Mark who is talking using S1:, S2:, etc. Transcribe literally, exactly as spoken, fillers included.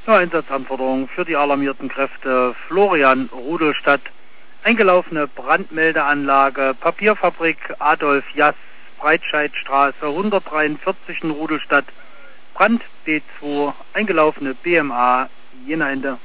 S1: Ja, Einsatzanforderungen für die alarmierten Kräfte Florian Rudolstadt, eingelaufene Brandmeldeanlage, Papierfabrik Adolf Jass, Breitscheidstraße hundertdreiundvierzig in Rudolstadt, Brand B zwei, eingelaufene B M A, Jena Ende.